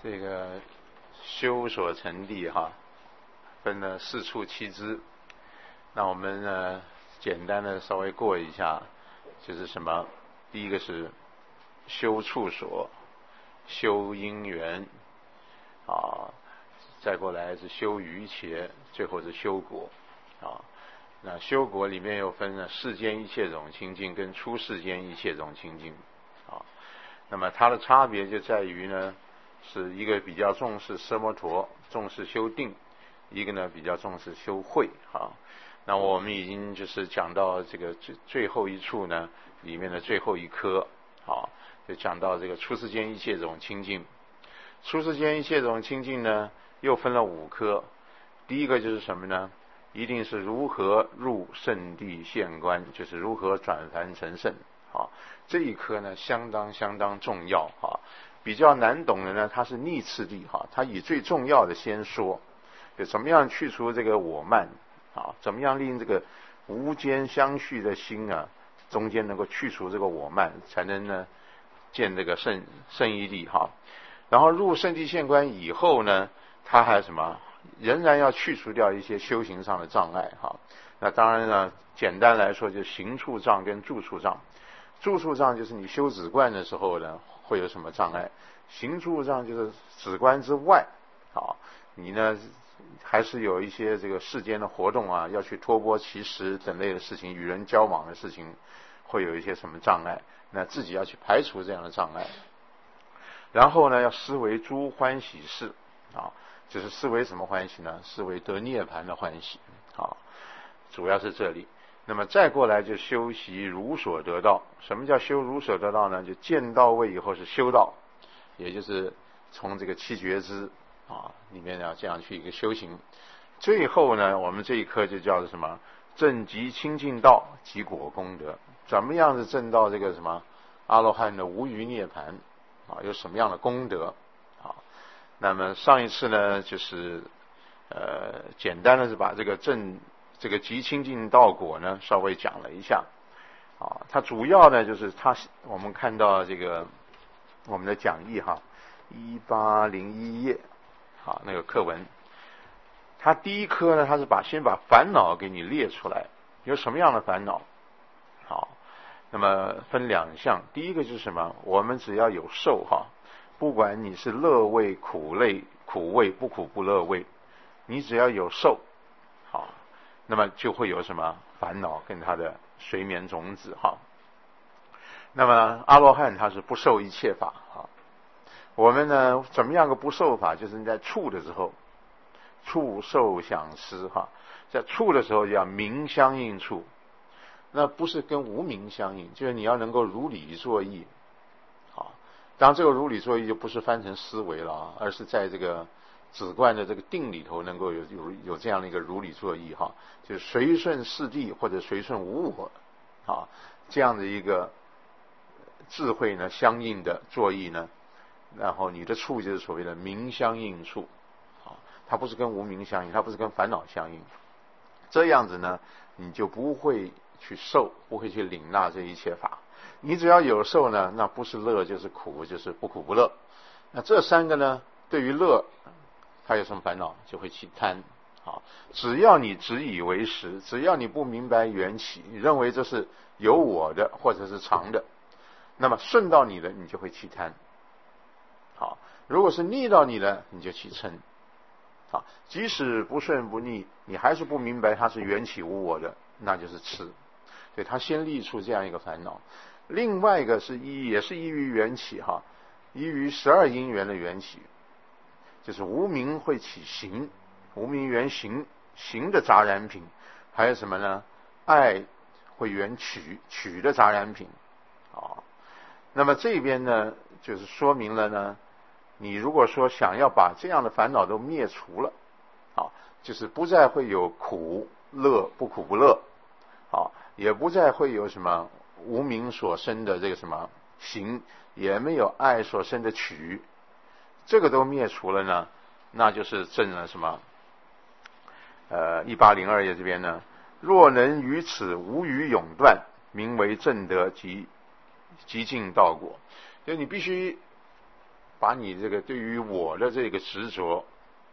这个修所成地分了4处7支。那我们呢，简单的稍微过一下，就是什么？第一个是修处所，修因缘再过来是修余切，最后是修果那修果里面又分了世间一切种清净跟出世间一切种清净那么它的差别就在于呢，是一个比较重视奢摩陀，重视修定，一个呢比较重视修慧那我们已经就是讲到这个最后一处呢，里面的最后一科就讲到这个出世间一切种清净。出世间一切种清净呢，又分了5科。第一个就是什么呢？一定是如何入圣地现观，就是如何转凡成圣这一科呢相当重要比较难懂的呢，它是逆次第它以最重要的先说，就怎么样去除这个我慢怎么样令这个无间相续的心中间能够去除这个我慢，才能呢见这个圣义力然后入圣地现观以后呢，它还什么？仍然要去除掉一些修行上的障碍那当然呢，简单来说就行处障跟住处障。住处障就是你修止观的时候呢，会有什么障碍？行处障就是止观之外你呢还是有一些这个世间的活动要去托钵乞食等类的事情，与人交往的事情，会有一些什么障碍？那自己要去排除这样的障碍。然后呢，要思维诸欢喜事就是思维什么欢喜呢？思维得涅槃的欢喜主要是这里。那么再过来就修习如所得道。什么叫修如所得道呢？就见到位以后是修道，也就是从这个7觉支里面要这样去一个修行。最后呢，我们这一课就叫做什么？证极清净道及果功德。怎么样子证到这个什么阿罗汉的无余涅槃有什么样的功德那么上一次呢，就是简单的是把这个极清净道果呢稍微讲了一下它主要呢就是我们看到这个我们的讲义1801页那个课文，它第一科呢，它是先把烦恼给你列出来，有什么样的烦恼那么分2项。第一个就是什么？我们只要有受不管你是乐味苦味不苦不乐味，你只要有受那么就会有什么烦恼跟他的随眠种子那么阿罗汉他是不受一切法我们呢怎么样个不受法？就是你在处的时候，处受想思在处的时候叫明相应处，那不是跟无明相应，就是你要能够如理作意当然这个如理作意就不是翻成思维了而是在这个止观的这个定里头能够有这样的一个如理作意就是随顺四谛或者随顺无我这样的一个智慧呢相应的作意呢，然后你的处就是所谓的明相应处它不是跟无明相应，它不是跟烦恼相应。这样子呢，你就不会去受，不会去领纳这一切法。你只要有受呢，那不是乐就是苦，就是不苦不乐。那这3个呢，对于乐，它有什么烦恼？就会起贪只要你只以为实，只要你不明白缘起，你认为这是有我的或者是常的，那么顺到你的，你就会起贪如果是逆到你的，你就起嗔即使不顺不逆，你还是不明白它是缘起无我的，那就是痴。所以他先立出这样一个烦恼。另外一个是也是依于缘起依于12因缘的缘起，就是无明会起行，无明缘行的杂染品，还有什么呢？爱会缘取的杂染品那么这边呢，就是说明了呢，你如果说想要把这样的烦恼都灭除了就是不再会有苦乐不苦不乐也不再会有什么无明所生的这个什么行，也没有爱所生的取，这个都灭除了呢，那就是证了什么1802页这边呢，若能于此无余永断，名为正德及尽道果。就你必须把你这个对于我的这个执着，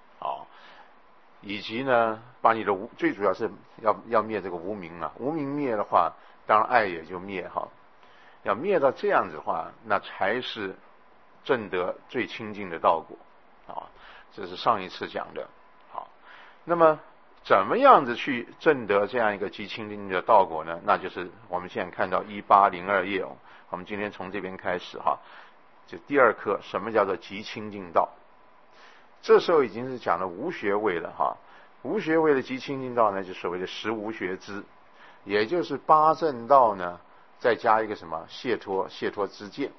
以及呢，把你的最主要是要灭这个无明啊，无明灭的话，当然爱也就灭哈。要灭到这样子的话，那才是证得最清净的道果这是上一次讲的。好，那么怎么样子去证得这样一个极清净的道果呢？那就是我们现在看到1802页我们今天从这边开始就第二课，什么叫做极清净道？这时候已经是讲了无学位了无学位的极清净道呢，就所谓的实无学知，也就是八正道呢，再加一个什么解脱知见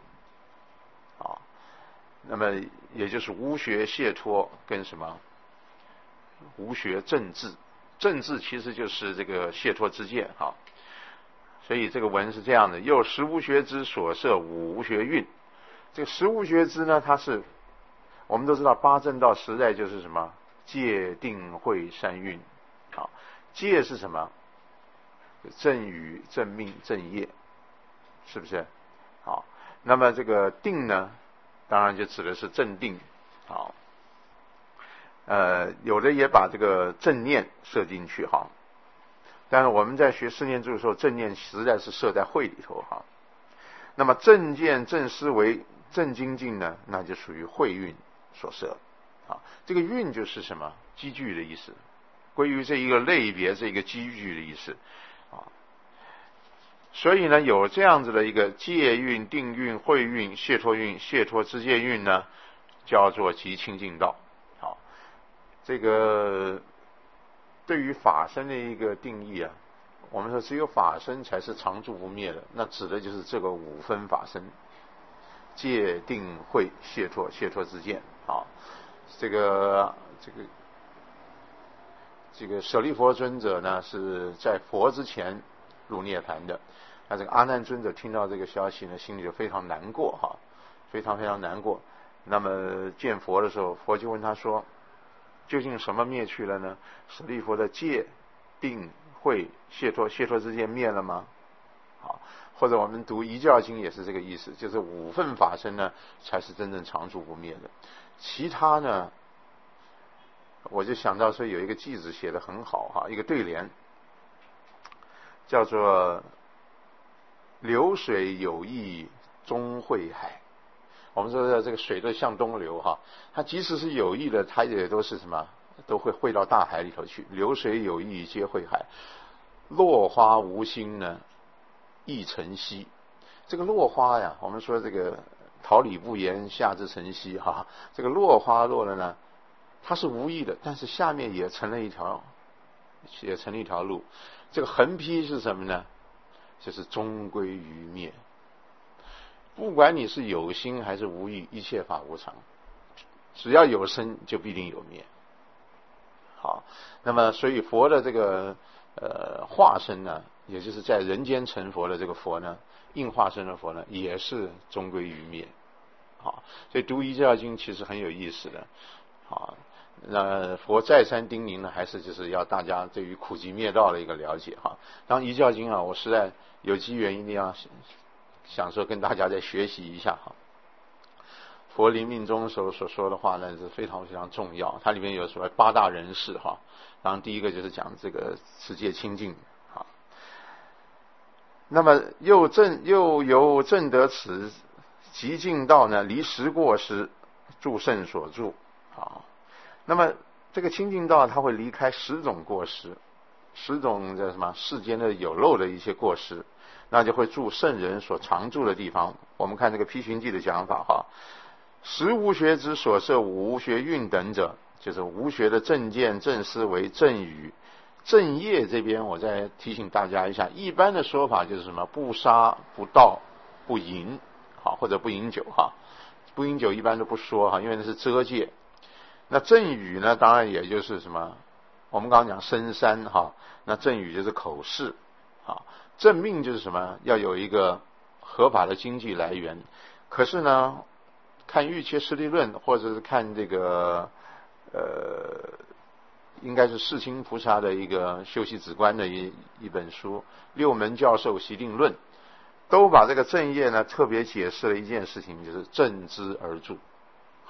那么也就是无学解脱跟什么无学正智，正智其实就是这个解脱知见所以这个文是这样的：又实无学知所摄五无学蕴。这个实无学知呢，它是我们都知道八正道实在就是什么戒定慧三蕴戒是什么？正语正命正业，是不是那么这个定呢，当然就指的是正定有的也把这个正念设进去但是我们在学四念住的时候，正念实在是设在慧里头那么正见正思维正精进呢，那就属于慧蕴所设这个蕴就是什么？积聚的意思，归于这一个类别，这一个积聚的意思所以呢，有这样子的一个戒蕴、定蕴、慧蕴、解脱蕴、解脱知见蕴呢，叫做极清净道这个对于法身的一个定义我们说只有法身才是常住不灭的，那指的就是这个五分法身，戒定慧解脱知见这个舍利弗尊者呢，是在佛之前入涅槃的。那这个阿难尊者听到这个消息呢，心里就非常难过非常非常难过。那么见佛的时候，佛就问他说，究竟什么灭去了呢？舍利弗的戒定慧解脱之见灭了吗？或者我们读遗教经也是这个意思，就是五分法身呢才是真正常住不灭的，其他呢，我就想到说有一个句子写得很好一个对联，叫做流水有意终会海。我们说的这个水都向东流它即使是有意的，它也都是什么？都会汇到大海里头去。流水有意皆会海，落花无心呢亦成溪。这个落花呀，我们说这个桃李不言，下至成溪这个落花落了呢，它是无意的，但是下面也成了一条路。这个横批是什么呢？就是终归于灭。不管你是有心还是无意，一切法无常，只要有生就必定有灭。那么所以佛的这个化身呢，也就是在人间成佛的这个佛呢，应化身的佛呢，也是终归于灭。所以读遗教经其实很有意思的。那佛再三叮咛呢，还是就是要大家对于苦集灭道的一个了解当遗教经我实在有机缘一定要想说跟大家再学习一下佛临命终时候所说的话呢，是非常非常重要。它里面有所谓八大人士当然第一个就是讲这个持戒清净那么又由证得此极净道呢，离十过失，助圣所住那么这个清净道它会离开10种过失，10种的什么世间的有漏的一些过失，那就会住圣人所常住的地方。我们看这个批寻记的讲法实无学之所摄五无学蕴等者，就是无学的正见、正思维、正语、正业。这边我再提醒大家一下，一般的说法就是什么？不杀、不盗、不淫或者不饮酒不饮酒一般都不说因为那是遮戒。那正语呢，当然也就是什么？我们刚刚讲深山那正语就是口试正命就是什么？要有一个合法的经济来源。可是呢，看《瑜伽师地论》或者是看这个应该是世亲菩萨的一个修习止观的一本书《六门教授习定论》，都把这个正业呢特别解释了一件事情，就是正知而住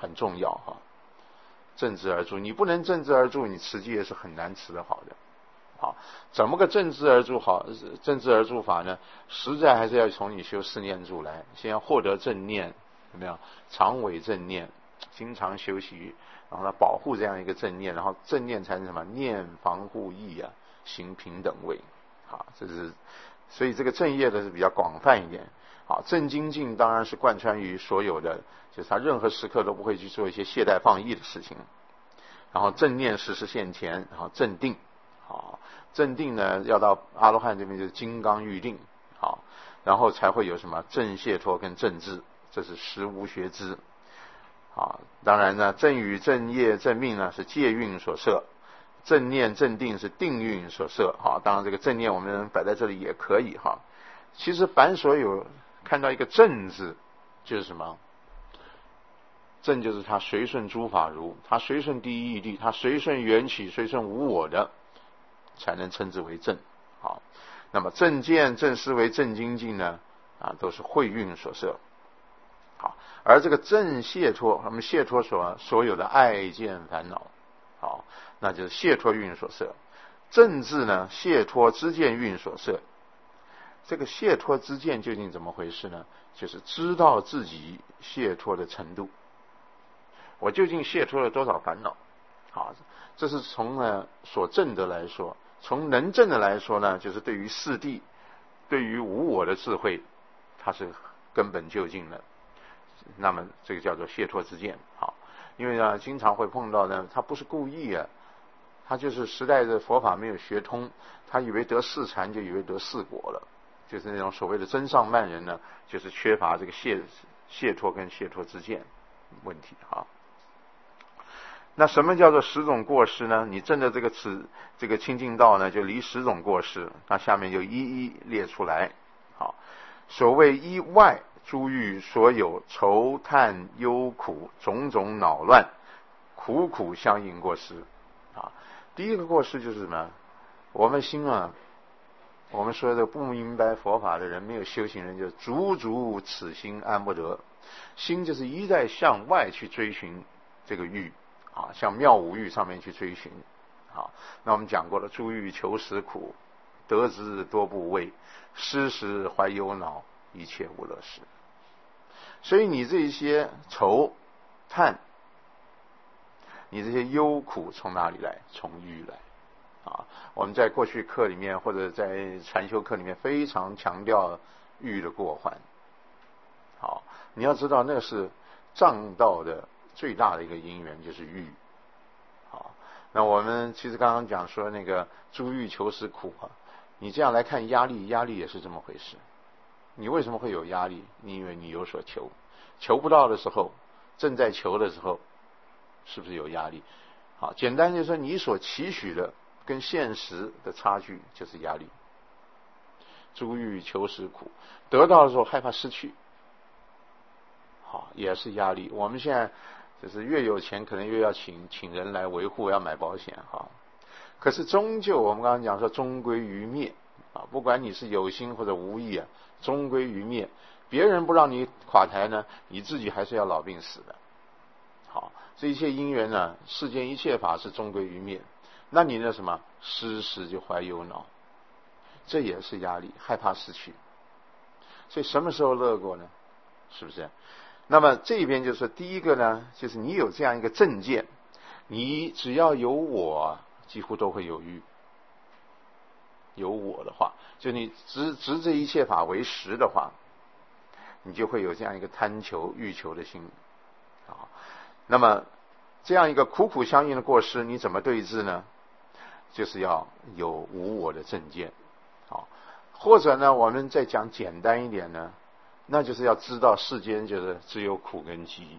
很重要哈。正直而住，你不能正直而住，你持戒也是很难持得好的。好，怎么个正直而住好？正直而住法呢？实在还是要从你修四念住来，先要获得正念，有没有？常为正念，经常修习，然后呢保护这样一个正念，然后正念才是什么？念防护意啊，行平等位。好，这是所以这个正业的是比较广泛一点。好，正精进当然是贯穿于所有的，就是他任何时刻都不会去做一些懈怠放逸的事情。然后正念时时现前，然后正定。好，正定呢要到阿罗汉这边就是金刚玉定。好，然后才会有什么正解脱跟正智，这是实无学知。好，当然呢正语正业正命呢是戒运所摄，正念正定是定运所摄。好，当然这个正念我们摆在这里也可以哈。其实凡所有看到一个正字，就是什么？正就是它随顺诸法如，它随顺第一义谛，它随顺缘起，随顺无我的，才能称之为正。好，那么正见、正思维、正精进呢，都是慧运所摄。好，而这个正解脱，我们解脱所有的爱见烦恼，好，那就是解脱运所摄。正智呢，解脱知见运所摄。这个解脱知见究竟怎么回事呢？就是知道自己解脱的程度。我究竟解脱了多少烦恼？好，这是从所证的来说，从能证的来说呢，就是对于四谛，对于无我的智慧，它是根本究竟的。那么这个叫做解脱之见。好，因为呢，经常会碰到呢，他不是故意啊，他就是时代的佛法没有学通，他以为得四禅就以为得四果了，就是那种所谓的真上慢人呢，就是缺乏这个解脱跟解脱之见问题啊。那什么叫做十种过失呢？你证的这个清净道呢，就离十种过失，那下面就一一列出来。好，所谓依外诸欲所有愁叹忧苦种种恼乱，苦苦相应过失。啊，第一个过失就是什么？我们心我们说的不明白佛法的人，没有修行人，就足足此心安不得。心就是一再向外去追寻这个欲。向妙五欲上面去追寻。好，那我们讲过了，诸欲求实苦，得之多不畏，失时怀忧恼，一切无乐事。所以你这一些愁叹，你这些忧苦从哪里来？从欲来。我们在过去课里面或者在禅修课里面非常强调欲的过患。好，你要知道那是障道的最大的一个因缘，就是欲。好，那我们其实刚刚讲说那个诸欲求实苦你这样来看压力也是这么回事。你为什么会有压力？因为你有所求，求不到的时候，正在求的时候，是不是有压力？好，简单就是说你所期许的跟现实的差距就是压力。诸欲求实苦，得到的时候害怕失去，好，也是压力。我们现在就是越有钱，可能越要请人来维护，要买保险哈。可是终究我们刚刚讲说，终归于灭不管你是有心或者无意终归于灭。别人不让你垮台呢，你自己还是要老病死的。好，这一切因缘呢，世间一切法是终归于灭。那你那什么失时就怀忧恼，这也是压力，害怕失去。所以什么时候乐过呢？是不是？那么这边就是第一个呢，就是你有这样一个正见，你只要有我，几乎都会有欲。有我的话，就你执这一切法为实的话，你就会有这样一个贪求欲求的心那么这样一个苦苦相应的过失，你怎么对治呢？就是要有无我的正见。或者呢，我们再讲简单一点呢，那就是要知道世间就是只有苦跟集。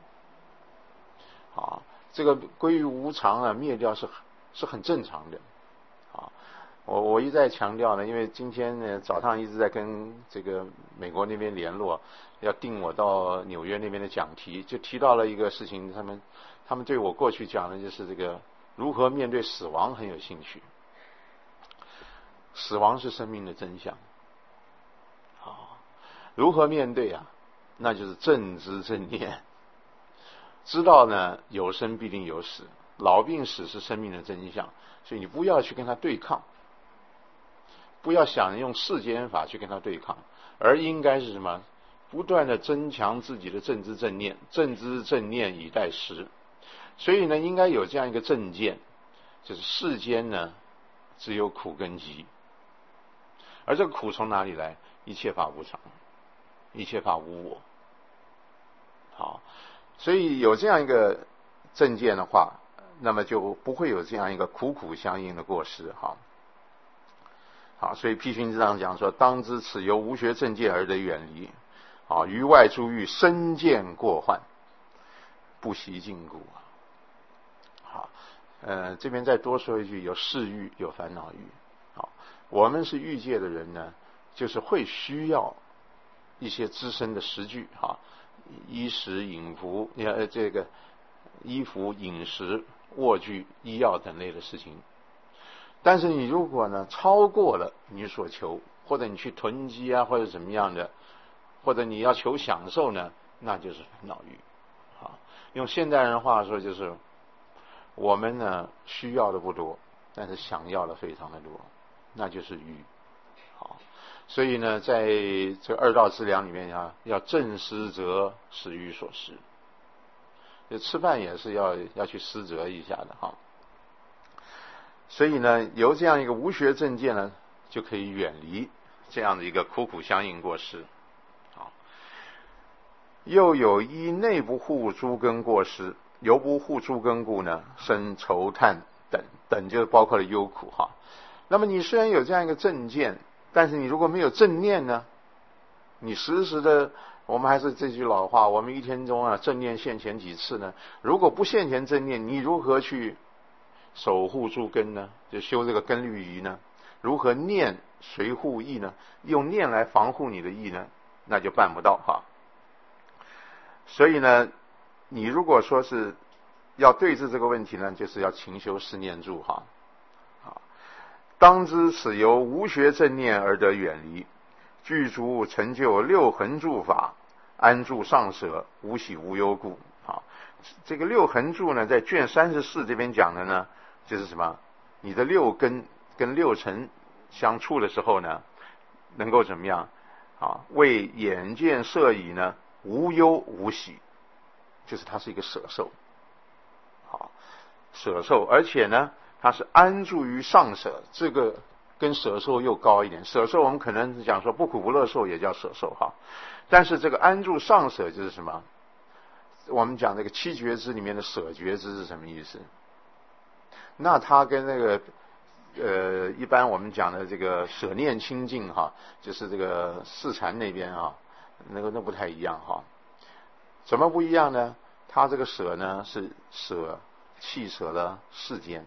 这个归于无常灭掉是很正常的。我一再强调呢，因为今天呢早上一直在跟这个美国那边联络，要订我到纽约那边的讲题，就提到了一个事情，他们对我过去讲的就是这个如何面对死亡很有兴趣。死亡是生命的真相。如何面对那就是正知正念。 知道呢有生必定有死，老病死是生命的真相，所以你不要去跟他对抗，不要想用世间法去跟他对抗，而应该是什么？不断的增强自己的正知正念，正知正念以待时。所以呢，应该有这样一个正见，就是世间呢只有苦跟集，而这个苦从哪里来？一切法无常，一切法无我。好，所以有这样一个正见的话，那么就不会有这样一个苦苦相应的过失。好，所以辟训之上讲说，当知此由无学正见而得远离。于外诸欲身见过患，不习禁锢。好，这边再多说一句，有事欲，有烦恼欲。好，我们是欲界的人呢，就是会需要一些资深的食具，衣食饮服，这个衣服、饮食、卧具、医药等类的事情。但是你如果呢超过了你所求，或者你去囤积啊，或者怎么样的，或者你要求享受呢，那就是烦恼欲。用现代人话说，就是我们呢需要的不多，但是想要的非常的多，那就是欲。好，所以呢，在这二道之粮里面要正施则使欲所施，就吃饭也是要去施则一下的哈。所以呢，由这样一个无学正见呢，就可以远离这样的一个苦苦相应过失。好，又有依内不护诸根过失，由不护诸根故呢，生愁叹等就包括了忧苦哈。那么你虽然有这样一个正见，但是你如果没有正念呢，你时时的，我们还是这句老话，我们一天中正念现前几次呢？如果不现前正念，你如何去守护诸根呢？就修这个根律仪呢？如何念随护意呢？用念来防护你的意呢？那就办不到哈。所以呢，你如果说是要对治这个问题呢，就是要勤修四念住哈。当知此由无学正念而得远离，具足成就六恒住法，安住上舍，无喜无忧故。好，这个六恒住呢，在卷34这边讲的呢，就是什么？你的六根跟六尘相处的时候呢，能够怎么样？为眼见色已呢，无忧无喜，就是它是一个舍受。好，舍受，而且呢，它是安住于上舍，这个跟舍受又高一点。舍受我们可能讲说不苦不乐受也叫舍受哈，但是这个安住上舍就是什么？我们讲这个七觉支里面的舍觉支是什么意思？那它跟那个一般我们讲的这个舍念清净哈，就是这个四禅那边那不太一样哈。怎么不一样呢？它这个舍呢是弃舍了世间。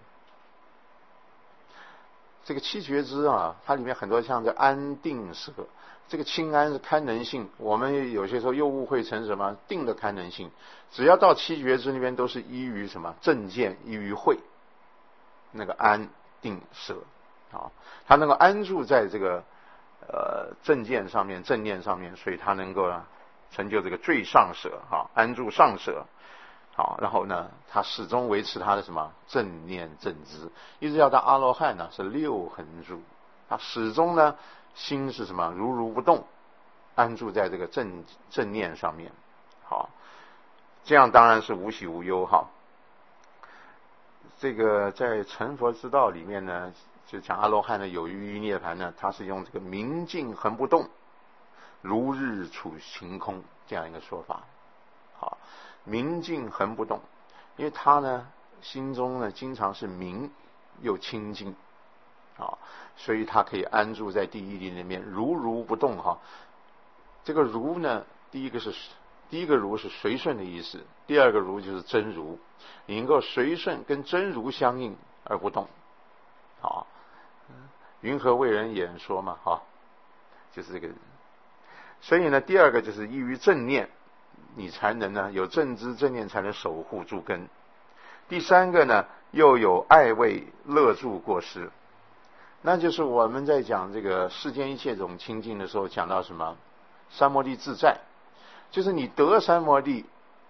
这个七觉支它里面很多像这安定舍，这个清安是堪能性，我们有些时候又误会成什么定的堪能性。只要到七觉支那边都是依于什么正见，依于慧，那个安定舍它能够安住在这个正见上面、正念上面，所以它能够成就这个最上舍安住上舍。好，然后呢，他始终维持他的什么正念正知，一直要到阿罗汉呢是六恒住，他始终呢心是什么如不动，安住在这个正念上面。好，这样当然是无喜无忧哈。这个在成佛之道里面呢，就讲阿罗汉的有余涅盘呢，他是用这个明镜恒不动，如日处晴空这样一个说法。好，明镜恒不动，因为他呢心中呢经常是明又清净所以他可以安住在第一地那边如不动哈。这个如呢，第一个如是随顺的意思，第二个如就是真如，你能够随顺跟真如相应而不动。好，云何为人演说嘛就是这个。所以呢，第二个就是依于正念，你才能呢有正知正念，才能守护诸根。第三个呢，又有爱畏乐住过失，那就是我们在讲这个世间一切种清净的时候，讲到什么三摩地自在，就是你得三摩地，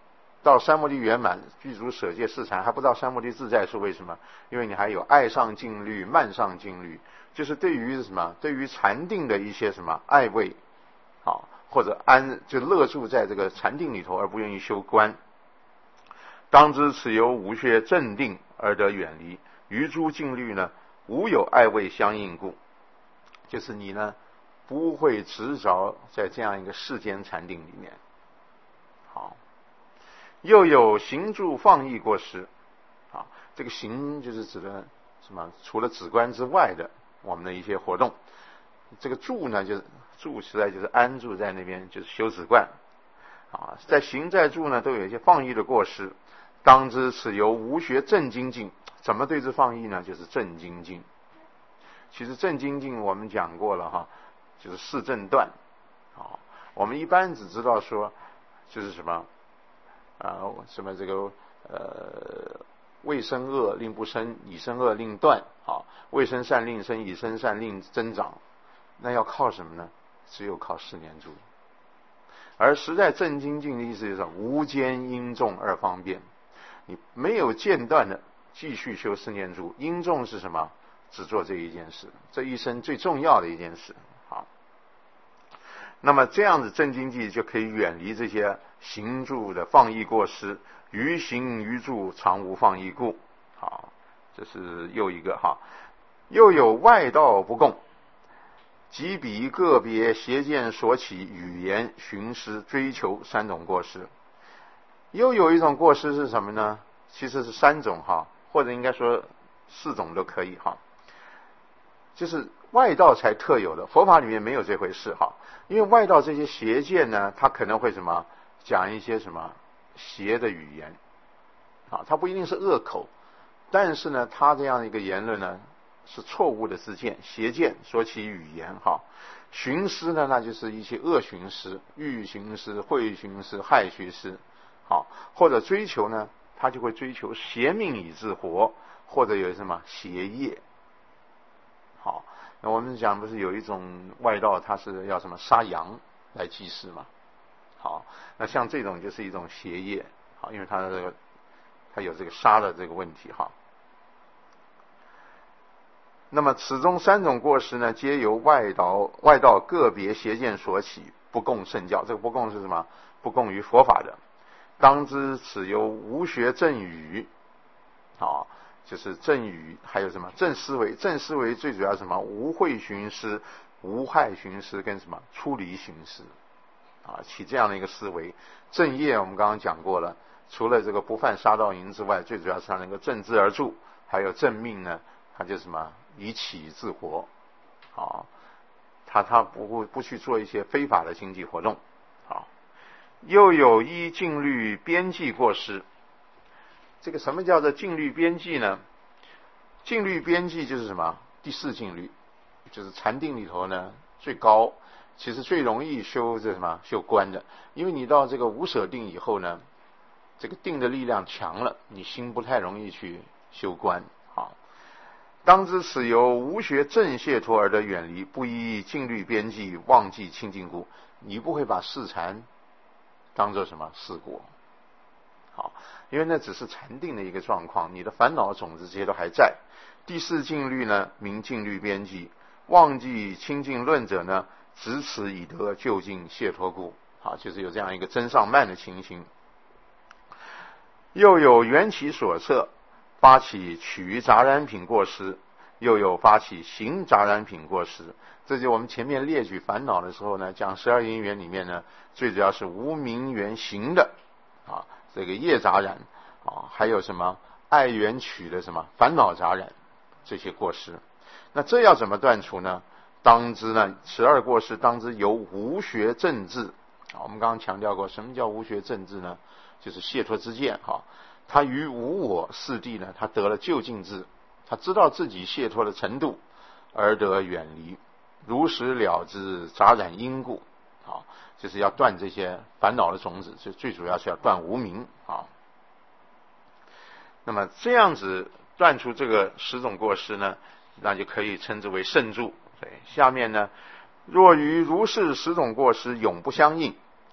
到三摩地圆满，具足舍戒四禅，还不到三摩地自在，是为什么？因为你还有爱上静虑、慢上静虑，就是对于什么？对于禅定的一些什么爱畏，好，或者就乐住在这个禅定里头，而不愿意修观。当知此由无学正定而得远离，于诸静虑呢，无有爱畏相应故。就是你呢，不会执着在这样一个世间禅定里面。好。又有行住放逸过失，啊，这个行就是指的什么？除了止观之外的我们的一些活动。这个住呢，就是住实在就是安住在那边，就是修止观，啊，在行在住呢都有一些放逸的过失。当知此由无学正精进，怎么对治放逸呢？就是正精进。其实正精进我们讲过了哈，就是四正断，啊，我们一般只知道说就是什么。什么这个未生恶令不生，已生恶令断，未生善令生，已生善令增长。那要靠什么呢？只有靠四念住。而实在正精进的意思就是无间因重二方便，你没有间断的继续修四念住。因重是什么？只做这一件事，这一生最重要的一件事。好，那么这样子正精进就可以远离这些行住的放逸过失，于行于住常无放逸故。好，这是又一个哈。又有外道不共，即彼个别邪见所起语言寻思追求三种过失。又有一种过失是什么呢？其实是三种哈，或者应该说四种都可以哈。就是外道才特有的，佛法里面没有这回事哈。因为外道这些邪见呢，他可能会什么讲一些什么邪的语言，啊，他不一定是恶口，但是呢，他这样一个言论呢是错误的知见、邪见所起语言哈。寻思呢，那就是一些恶寻思、欲寻思、会寻思、害寻思，好，或者追求呢，他就会追求邪命以自活，或者有什么邪业。好，那我们讲不是有一种外道，他是要什么杀羊来祭祀嘛？好，那像这种就是一种邪业，好，因为他有这个杀的这个问题哈。那么此中三种过失呢，皆由外道个别邪见所起，不共圣教。这个不共是什么？不共于佛法的。当知此由无学正语，好。就是正语，还有什么正思维？正思维最主要是什么？无慧寻思、无害寻思跟什么出离寻思，啊，起这样的一个思维。正业我们刚刚讲过了，除了这个不犯杀盗淫之外，最主要是它能够正知而住，还有正命呢，它就什么以起自活，啊，他不去做一些非法的经济活动，啊，又有依禁律边际过失。这个什么叫做禁律边际呢？禁律边际就是什么？第四禁律，就是禅定里头呢最高，其实最容易修这什么修观的。因为你到这个无舍定以后呢，这个定的力量强了，你心不太容易去修观。好，当知此由无学正解脱而得远离，不依禁律边际，忘记清净故。你不会把四禅当作什么四果。好，因为那只是禅定的一个状况，你的烦恼种子这些都还在。第四禁律呢，名禁律边际，忘记清净论者呢，执此以得究竟解脱故。好，就是有这样一个增上慢的情形。又有缘起所测，发起取杂染品过失，又有发起行杂染品过失。这就我们前面列举烦恼的时候呢，讲12因缘里面呢，最主要是无明缘行的啊，这个业杂染啊，还有什么爱缘取的什么烦恼杂染，这些过失。那这要怎么断除呢？当知呢，12过失当知由无学正智啊。我们刚刚强调过，什么叫无学正智呢？就是解脱之见哈。他于无我四谛呢，他得了究竟智，他知道自己解脱的程度，而得远离，如实了知杂染因故啊，就是要断这些烦恼的种子，就最主要是要断无明啊。那么这样子断除这个10种过失呢，那就可以称之为圣住。对，下面呢，若于如是10种过失永不相应，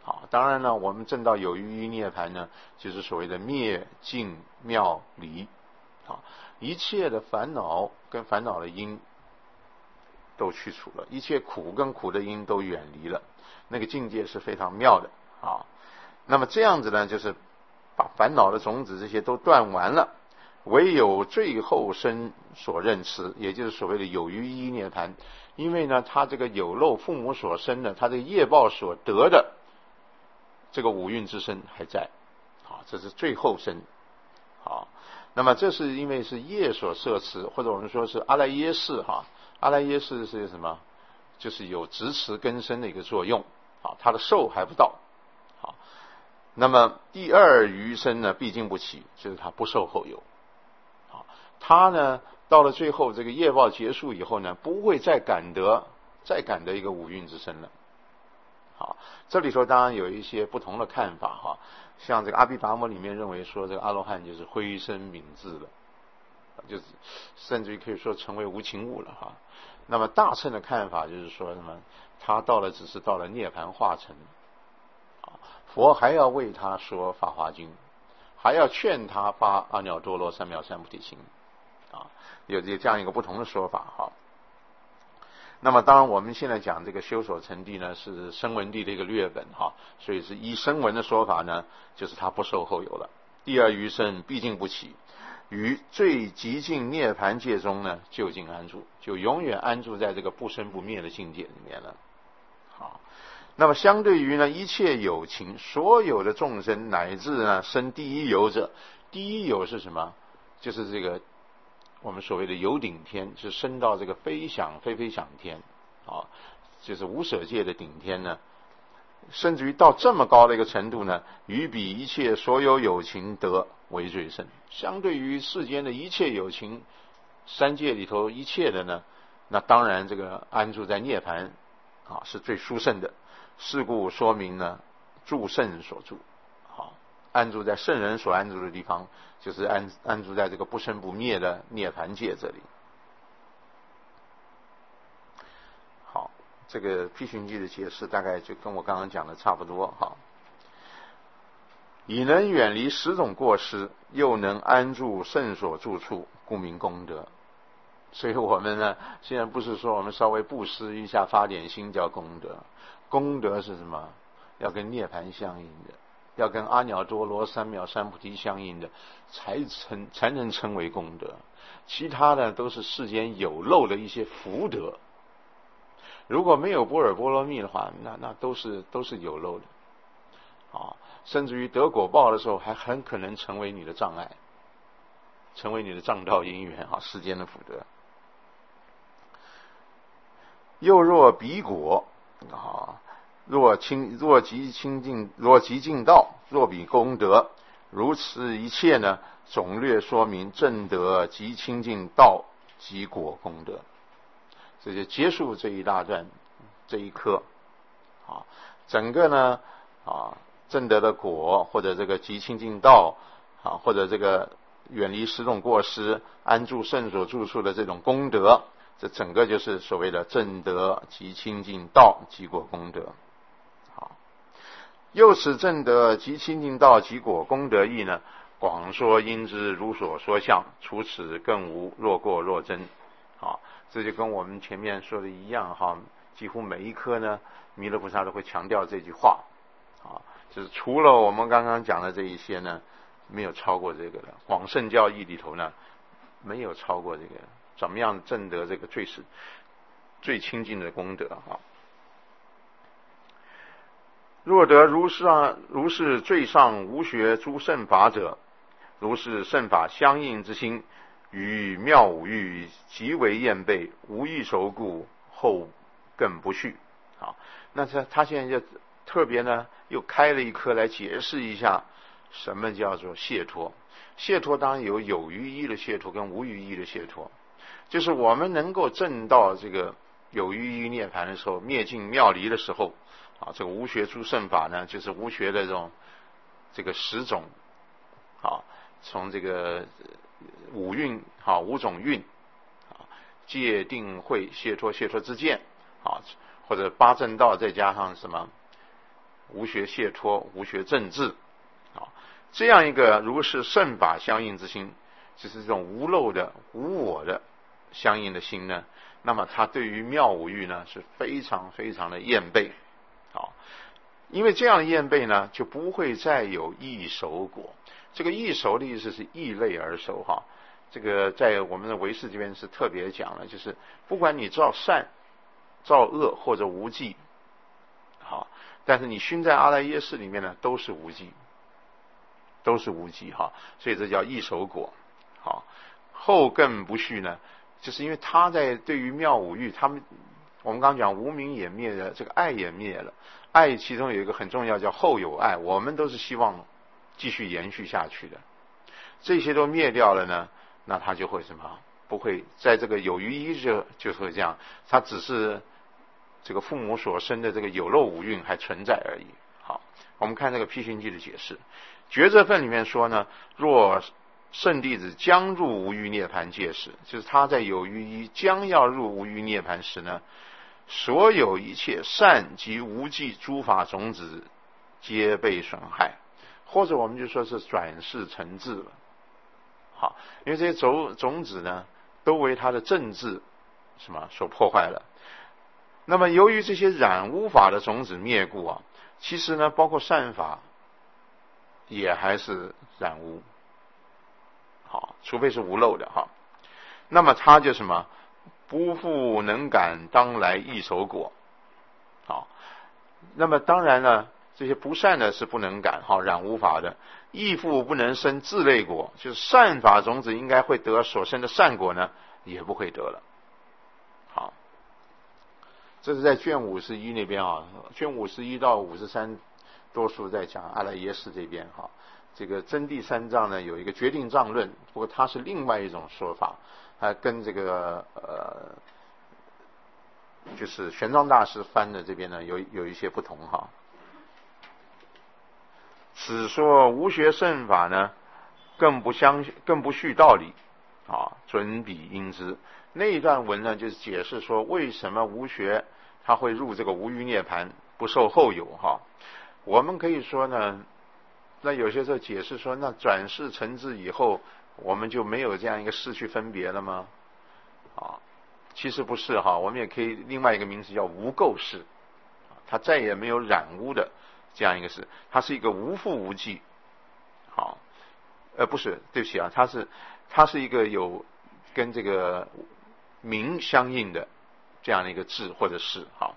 好，当然呢，我们证到有余一涅槃呢，就是所谓的灭尽妙离。好，一切的烦恼跟烦恼的因都去除了，一切苦跟苦的因都远离了，那个境界是非常妙的啊。那么这样子呢，就是把烦恼的种子这些都断完了，唯有最后生所认持，也就是所谓的有余一涅槃。因为呢，他这个有漏父母所生的，他这个业报所得的这个五蕴之身还在，好，这是最后生。好，那么这是因为是业所摄持，或者我们说是阿赖耶识哈。阿赖耶识是什么？就是有执持根身的一个作用。好，它的寿还不到。好，那么第二余生呢，毕竟不起，就是它不受后有。好，它呢到了最后这个业报结束以后呢，不会再感得一个五蕴之身了。好，这里头当然有一些不同的看法哈，像这个阿毗达摩里面认为说这个阿罗汉就是灰身泯智了，就是甚至于可以说成为无情物了哈。那么大乘的看法就是说什么，他只是到了涅槃化成，佛还要为他说法华经，还要劝他发阿耨多罗三藐三菩提心啊，有这样一个不同的说法哈。那么当然我们现在讲这个修所成地呢，是声闻地的一个略本哈，所以是依声闻的说法呢，就是他不受后有了，第二余生毕竟不起，于最极尽涅槃界中呢，就近安住，就永远安住在这个不生不灭的境界里面了。好，那么相对于呢，一切有情，所有的众生乃至呢生第一有者，第一有是什么？就是这个我们所谓的有顶天，是升到这个非想天啊，就是无舍界的顶天呢，甚至于到这么高的一个程度呢，于比一切所有有情得为最胜。相对于世间的一切有情，三界里头一切的呢，那当然这个安住在涅槃啊是最殊胜的。是故说明呢，住圣所住，好，安住在圣人所安住的地方，就是安住在这个不生不灭的涅槃界这里。好，这个毗寻记的解释大概就跟我刚刚讲的差不多哈。已能远离10种过失，又能安住圣所住处，故名功德。所以我们呢，现在不是说我们稍微布施一下发点心叫功德，功德是什么？要跟涅槃相应的，要跟阿耨多罗三藐三菩提相应的，才能称为功德。其他的都是世间有漏的一些福德。如果没有般若波罗蜜的话，那都是有漏的啊，甚至于得果报的时候，还很可能成为你的障碍，成为你的障道因缘啊，世间的福德。又若彼果啊，若极尽道，若彼功德，如此一切呢，总略说明正德极清净道及果功德。这就结束这一大段这一科啊，整个呢啊正德的果，或者这个极清净道啊，或者这个远离10种过失，安住圣所住处的这种功德，这整个就是所谓的正德极清净道及果功德。好，又此正德极清净道及果功德义呢，广说因之如所说相，除此更无若过若真。好，这就跟我们前面说的一样哈，几乎每一科呢，弥勒菩萨都会强调这句话啊，就是除了我们刚刚讲的这一些呢，没有超过这个的。广圣教义里头呢，没有超过这个。怎么样证得这个最清净的功德啊？若得如是最上无学诸圣法者，如是圣法相应之心，与妙五欲极为厌备，无异熟故，后更不续。好，那他现在就特别呢，又开了一课来解释一下什么叫做解脱。解脱当然有余义的解脱跟无余义的解脱。就是我们能够证到这个有余义涅槃的时候，灭尽妙离的时候啊，这个无学诸圣法呢，就是无学的这个10种啊，从这个5蕴啊5种蕴啊，戒定慧解脱之见啊，或者8正道再加上什么无学解脱，无学正治，这样一个如是圣法相应之心，就是这种无漏的无我的相应的心呢，那么他对于妙五欲呢是非常非常的厌备，因为这样的厌备呢，就不会再有异熟果。这个异熟的意思是异类而熟哈。这个在我们的唯识这边是特别讲了，就是不管你造善、造恶或者无记，好，但是你熏在阿赖耶识里面呢，都是无记，都是无记哈。所以这叫异熟果。好，后更不续呢，就是因为他在对于妙五欲，他们我们刚刚讲无明也灭了，这个爱也灭了。爱其中有一个很重要叫后有爱，我们都是希望继续延续下去的。这些都灭掉了呢，那他就会什么？不会在这个有余一就会这样，他只是这个父母所生的这个有漏五蕴还存在而已。好，我们看这个辟熏记的解释，觉这份里面说呢，若圣弟子将入无余涅盘界时，就是他在有余一将要入无余涅盘时呢，所有一切善及无记诸法种子皆被损害，或者我们就说是转世成智了。好，因为这些种子呢，都为他的正智什么所破坏了。那么由于这些染污法的种子灭故啊，其实呢，包括善法也还是染污。好，除非是无漏的哈。那么他就什么？不复能感当来异熟果。好，那么当然呢，这些不善的是不能感，好，染污法的，亦复不能生自类果，就是善法种子应该会得所生的善果呢，也不会得了。好，这是在卷51那边啊，卷51到53多数在讲阿赖耶识这边哈。这个真谛三藏呢有一个决定藏论，不过它是另外一种说法，它跟这个就是玄奘大师翻的这边呢有一些不同哈。此说无学圣法呢，更不续道理啊，准彼应知。那一段文呢，就是解释说为什么无学他会入这个无余涅盘，不受后有哈。我们可以说呢，那有些时候解释说，那转世成智以后，我们就没有这样一个事去分别了吗？啊，其实不是哈，我们也可以另外一个名词叫无垢世，它再也没有染污的这样一个事，它是一个无复无记。好，不是，对不起啊，它是一个有跟这个名相应的这样的一个智或者是好。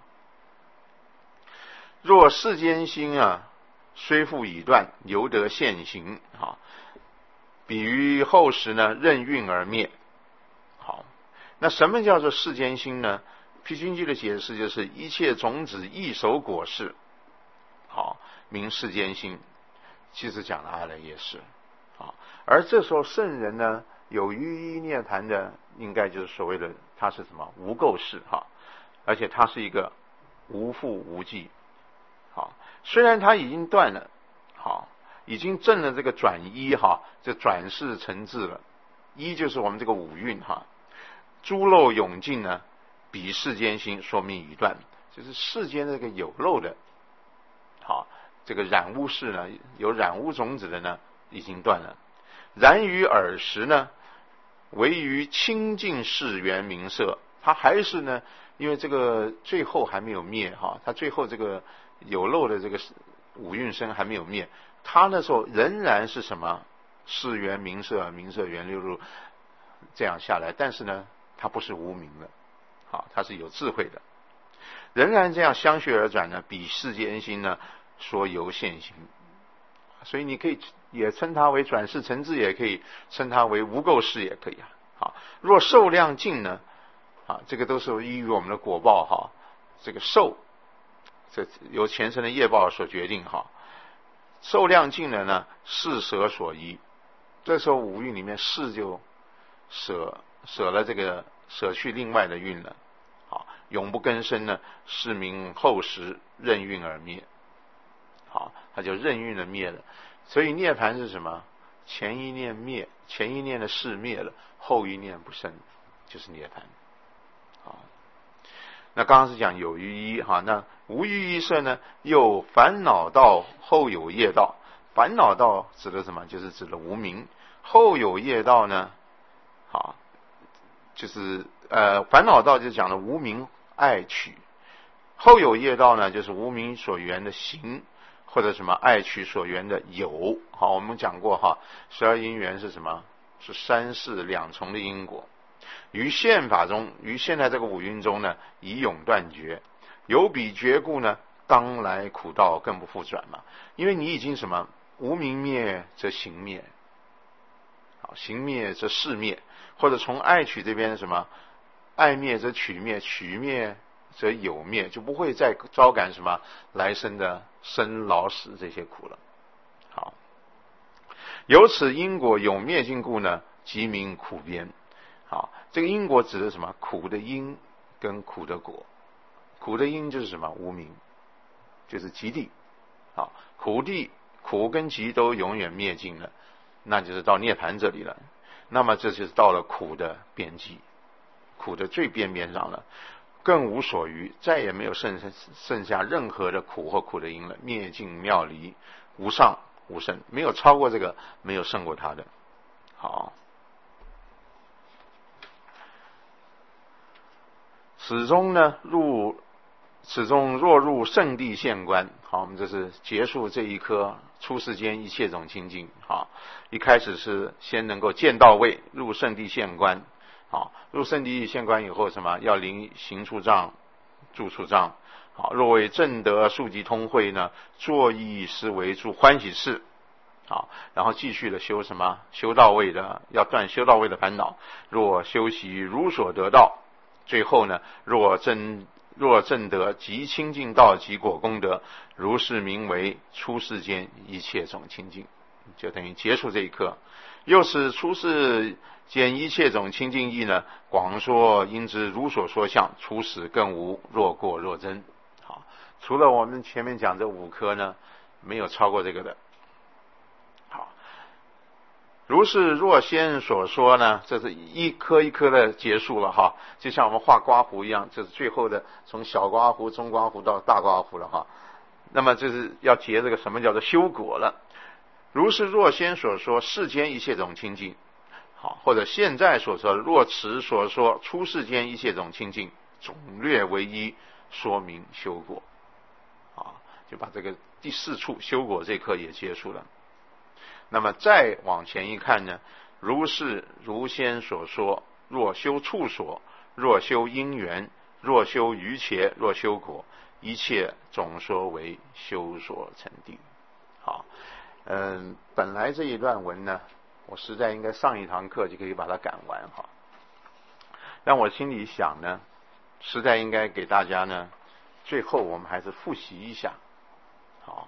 若世间心啊，虽复已断，犹得现行。好，比于后时呢，任运而灭。好，那什么叫做世间心呢？辟熏记的解释就是一切种子异熟果实，好，名世间心。其实讲了阿赖耶识。好，而这时候圣人呢，有余一涅盘的，应该就是所谓的他是什么无垢世哈，而且他是一个无复无记。好，虽然他已经断了，好，已经证了这个转一哈，这转世成智了。一就是我们这个五蕴哈，诸漏涌尽呢，比世间心说明已断，就是世间这个有漏的，好，这个染污世呢，有染污种子的呢，已经断了。然于尔时呢，唯于清净世缘名色，它还是呢，因为这个最后还没有灭哈，它最后这个有漏的这个五蕴身还没有灭，它那时候仍然是什么世缘名色，名色缘六入这样下来，但是呢，它不是无明了，好，它是有智慧的，仍然这样相续而转呢，比世间心呢说由现行，所以你可以也称它为转世成智，也可以称它为无垢世，也可以啊。好，若受量尽呢，啊，这个都是依于我们的果报哈，这个受，这由前生的业报所决定哈。受量尽了呢，是舍所依，这时候五蕴里面是就舍了这个舍去另外的蕴了。好，永不更生呢，是名后时任运而灭。好，它就任运的灭了。所以涅盘是什么？前一念灭，前一念的事灭了，后一念不生，就是涅盘。好， 那刚刚是讲有余一哈，那无余一色呢，又烦恼道后有业道。烦恼道指的什么？就是指的无明。后有业道呢，好，就是烦恼道就讲的无明爱取，后有业道呢，就是无明所缘的行，或者什么爱取所缘的有。好，我们讲过哈，12因缘是什么？是三世两重的因果。于现法中，于现在这个五蕴中呢，以永断绝，有彼绝故呢，当来苦道更不复转嘛。因为你已经什么？无明灭则行灭，好，行灭则事灭，或者从爱取这边什么？爱灭则取灭，取灭则有灭，就不会再招感什么来生的生老死这些苦了。好，由此因果有灭尽故呢，即名苦边。好，这个因果指的什么？苦的因跟苦的果。苦的因就是什么？无明，就是极地。好，苦地苦跟极都永远灭尽了，那就是到涅槃这里了。那么这就是到了苦的边际，苦的最边边上了，更无所余，再也没有剩下任何的苦或苦的因了。灭尽妙离，无上无胜，没有超过这个，没有胜过他的。好，始终若入圣地现观。好，我们这是结束这一科出世间一切种清净。好，一开始是先能够见到位，入圣地现观。好，入圣地现观以后，什么？要临行处障、住处障。好，若为正德速集通会呢，作意思为助欢喜事。好，然后继续的修什么？修到位的，要断修到位的烦恼。若修习如所得道，最后呢，若正得即清净道即果功德，如是名为出世间一切种清净，就等于结束这一课。又是出世间一切种清净义呢，广说因之如所说相，初始更无若过若真。好，除了我们前面讲这5科呢，没有超过这个的。好，如是若先所说呢，这是一颗一颗的结束了哈，就像我们画刮胡一样，这是最后的从小刮胡、中刮胡到大刮胡了哈。那么这是要结这个什么叫做修果了。如是若先所说世间一切种清净，好，或者现在所说若此所说出世间一切种清净，总略为一，说明修果。好，就把这个第4处修果这课也结束了。那么再往前一看呢，如是如先所说，若修处所，若修因缘，若修余切，若修果，一切总说为修所成地。好，本来这一段文呢，我实在应该上一堂课就可以把它赶完哈，但我心里想呢，实在应该给大家呢，最后我们还是复习一下。好，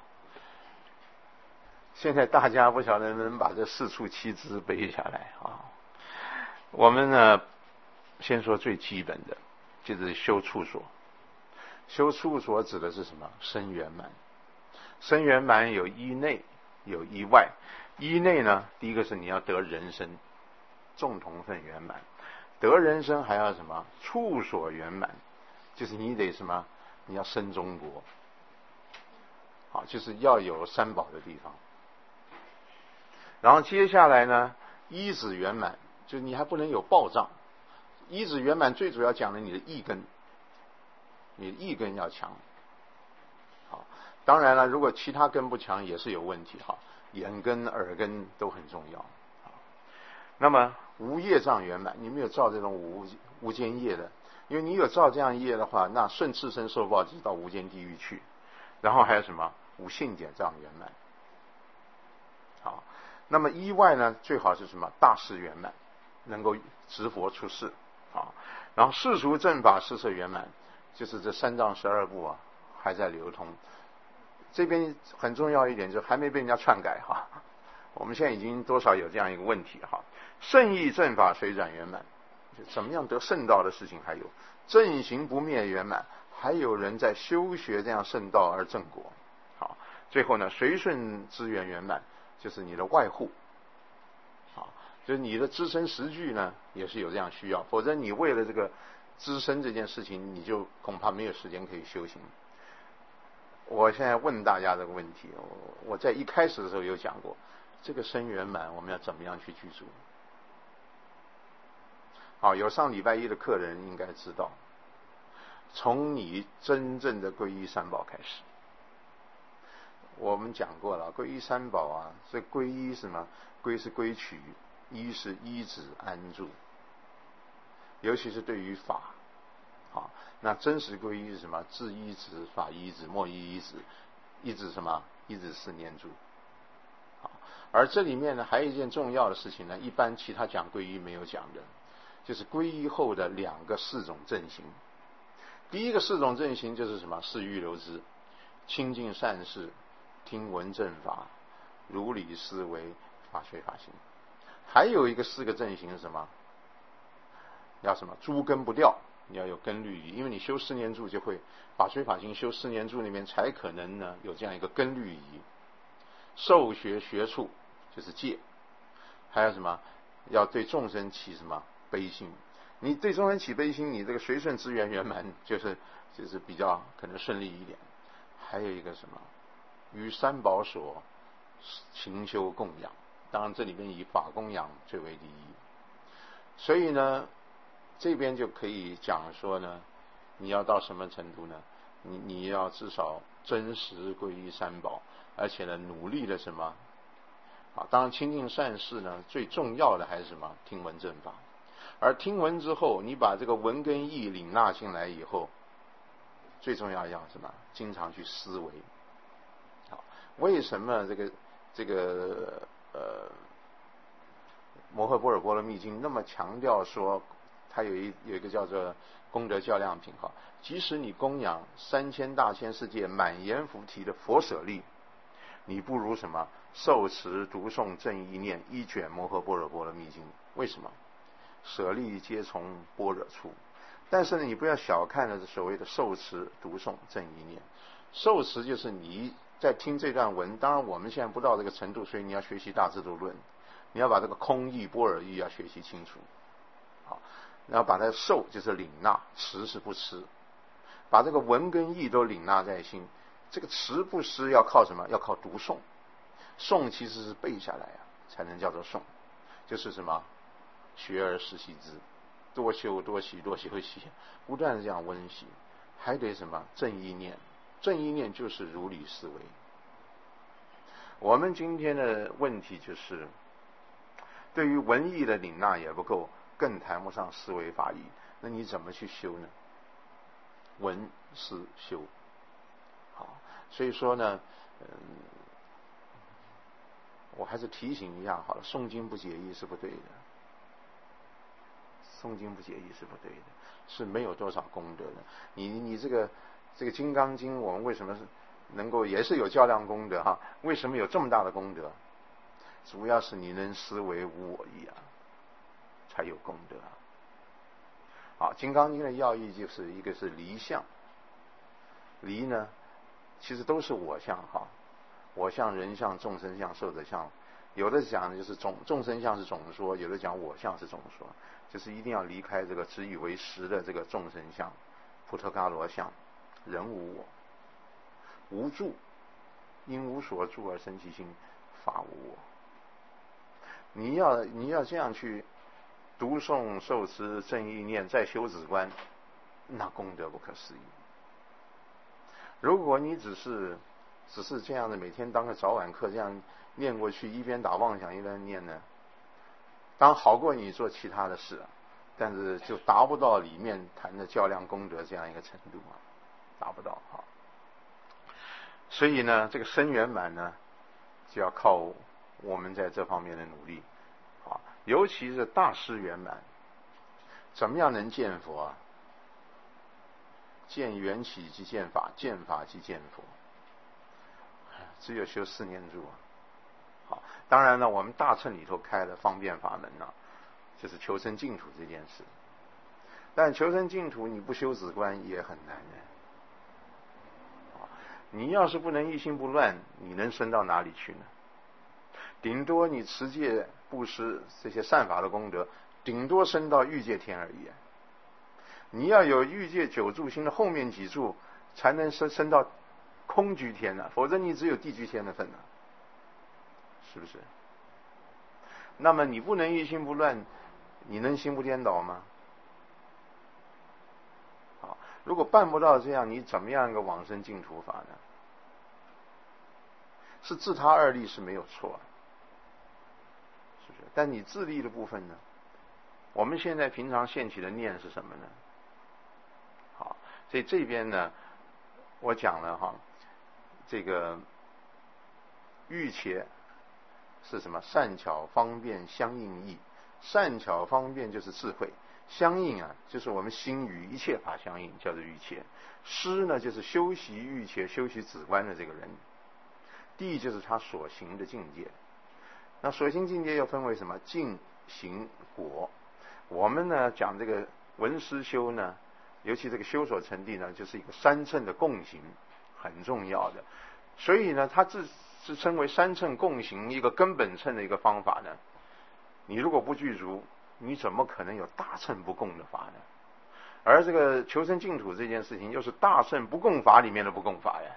现在大家不晓得能不能把这4处7支背下来啊？我们呢，先说最基本的，就是修处所。修处所指的是什么？生圆满。生圆满有一内，有一外。一内呢，第一个是你要得人身，众同分圆满。得人身还要什么？处所圆满，就是你得什么？你要生中国。好，就是要有三宝的地方。然后接下来呢，依止圆满，就是你还不能有暴障。依止圆满最主要讲的你的意根，你的意根要强。好，当然了，如果其他根不强也是有问题哈，眼根、耳根都很重要。好，那么无业障圆满，你没有造这种无间业的，因为你有造这样业的话，那顺次生受报就是到无间地狱去。然后还有什么？无性解障圆满。好，那么依外呢，最好是什么？大事圆满，能够直佛出世。好，然后世俗正法施设圆满，就是这3藏12部啊还在流通。这边很重要一点，就还没被人家篡改哈。我们现在已经多少有这样一个问题哈。圣意正法水转圆满，就怎么样得圣道的事情还有正行不灭圆满，还有人在修学这样圣道而正果。好，最后呢，随顺资源圆满，就是你的外护。好，就是你的资身实具呢，也是有这样需要，否则你为了这个资深这件事情，你就恐怕没有时间可以修行。我现在问大家这个问题，我在一开始的时候有讲过，这个生圆满我们要怎么样去具足？好，有上礼拜一的客人应该知道，从你真正的皈依三宝开始。我们讲过了，皈依三宝啊，这皈依是什么？皈是归取，依是依止安住，尤其是对于法。好，那真实皈依是什么？智依止，法依止，默依止，依止什么？依止四念住。好，而这里面呢，还有一件重要的事情呢，一般其他讲皈依没有讲的，就是皈依后的两个四种正行。第一个四种正行就是什么？是欲流之，清净善事，听闻正法，如理思维，法随法行。还有一个四个正行是什么？要什么？诸根不掉，你要有根律仪，因为你修四念住就会法随法行，修四念住里面才可能呢有这样一个根律仪。受学学处就是戒，还有什么？要对众生起什么悲心？你对众生起悲心，你这个随顺资源圆满，就是比较可能顺利一点。还有一个什么？于三宝所勤修供养，当然这里面以法供养最为第一。所以呢，这边就可以讲说呢，你要到什么程度呢？你要至少真实皈依三宝，而且呢努力的什么？啊，当然亲近善事呢，最重要的还是什么？听闻正法。而听闻之后，你把这个闻跟义领纳进来以后，最重要要什么？经常去思维。好，为什么这个摩诃般若波罗蜜经那么强调说，它有一个叫做功德较量品哈，即使你供养3000大千世界满言菩提的佛舍利，你不如什么？受持读诵正意念一卷摩诃般若波罗蜜经。为什么？舍利皆从般若出。但是呢，你不要小看了所谓的受持读诵正意念。受持就是你在听这段文，当然我们现在不到这个程度，所以你要学习大智度论，你要把这个空义般若义要学习清楚。好，然后把它受就是领纳，持是不失，把这个文跟义都领纳在心。这个持不失要靠什么？要靠读诵。诵其实是背下来啊，才能叫做诵，就是什么？学而时习之，多修多习多修习，不断这样温习。还得什么？正意念。正意念就是如理思维。我们今天的问题就是，对于文义的领纳也不够，更谈不上思维法义。那你怎么去修呢？闻思修。好，所以说呢，我还是提醒一下好了，诵经不解义是不对的。诵经不解义是不对的，是没有多少功德的。你这个金刚经，我们为什么是能够也是有较量功德哈？为什么有这么大的功德？主要是你能思维无我义啊，才有功德啊。好，金刚经的要义就是一个是离相，离呢其实都是我相哈，我相、人相、众生相、寿者相。有的讲的就是众生相是总说，有的讲我相是总说，就是一定要离开这个只以为实的这个众生相、普特伽罗相，人无我，无住，因无所住而生其心，法无我。你要这样去读诵受持正意念，再修止观，那功德不可思议。如果你只是这样的每天当个早晚课这样念过去，一边打妄想一边念呢，当然好过你做其他的事啊，但是就达不到里面谈的较量功德这样一个程度啊，达不到啊。所以呢，这个生圆满呢，就要靠我们在这方面的努力啊，尤其是大师圆满，怎么样能见佛啊？见缘起即见法，见法即见佛，只有修4念住啊。好，当然了，我们大乘里头开了方便法门啊，就是求生净土这件事。但求生净土你不修止观也很难的。你要是不能一心不乱，你能升到哪里去呢？顶多你持戒布施这些善法的功德，顶多升到欲界天而已。 你要有欲界九住心的后面几处，才能升到空居天呢、否则你只有地居天的份呢、是不是？那么你不能一心不乱，你能心不颠倒吗？好，如果办不到这样，你怎么样一个往生净土法呢？是自他二力是没有错，是不是？但你自力的部分呢？我们现在平常现起的念是什么呢？好，所以这边呢，我讲了哈，这个欲切是什么？善巧方便相应义。善巧方便就是智慧，相应啊，就是我们心与一切法相应，叫做欲切。师呢，就是修习欲切、修习止观的这个人。地就是他所行的境界。那所行境界又分为什么？境、行、果。我们呢讲这个闻思修呢，尤其这个修所成地呢，就是一个三乘的共行，很重要的。所以呢，它自称为三乘共行一个根本乘的一个方法呢。你如果不具足，你怎么可能有大乘不共的法呢？而这个求生净土这件事情，又是大乘不共法里面的不共法呀。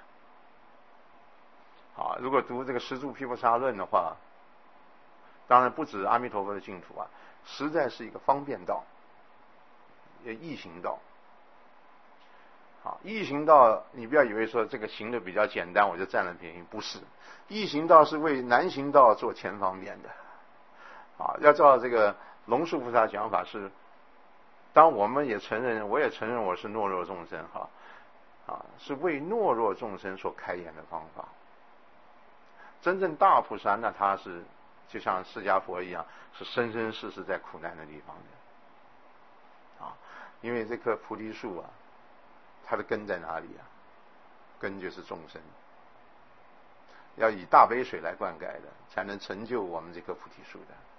啊，如果读这个十住毗婆沙论的话，当然不止阿弥陀佛的净土啊，实在是一个方便道，易行道。好，易行道，你不要以为说这个行的比较简单，我就占了便宜，不是。易行道是为难行道做前方便的。啊，要照这个龙树菩萨讲法是，当我们也承认，我也承认我是懦弱众生哈，是为懦弱众生所开演的方法。真正大菩萨，那他是就像释迦佛一样，是生生世世在苦难的地方的。啊，因为这棵菩提树啊，它的根在哪里啊？根就是众生，要以大悲水来灌溉的，才能成就我们这棵菩提树的。